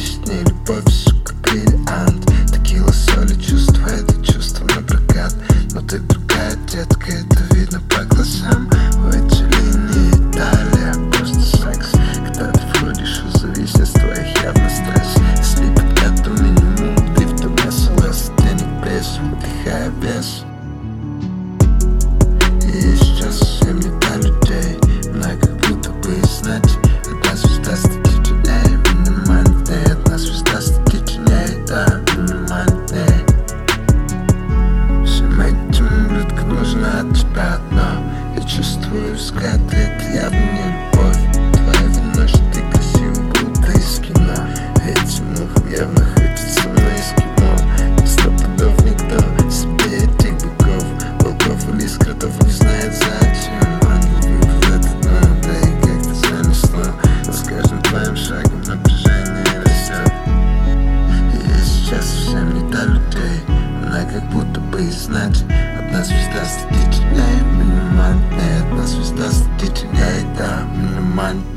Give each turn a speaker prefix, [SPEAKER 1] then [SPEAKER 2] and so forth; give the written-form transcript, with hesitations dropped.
[SPEAKER 1] с ней любовь, сука, бриллиант. Текила, соли, чувства, это чувство напрокат. Но ты другая, детка, это видно по глазам. У этой линии далее просто секс. Когда ты входишь в зависимость, твоих явно стресс. Если это минимум, ты в том СЛС. Денег без, выдыхая без. И сейчас совсем не до людей. Она как будто бы знать. Одна звезда статичнее, минимальнее. Одна звезда статичнее, да, минимальнее. Всем этим ублюдкам нужна от тебя одно. Я чувствую взгляд, и это явно не любовь. Твоя вина, что ты красивый, будто из кино. Этим мухам явно хочется со мной эскимо. Сто пудов никто себе этих быков, волков или скрытов не знает зачем. Ангел выбрал этот дом, да и как-то занесло. С каждым твоим шагом напряжение растет. И я сейчас совсем не до людей. Она как будто бы и знать. Одна звезда статичнее, минимальнее. Одна звезда статичнее, да, минимальнее.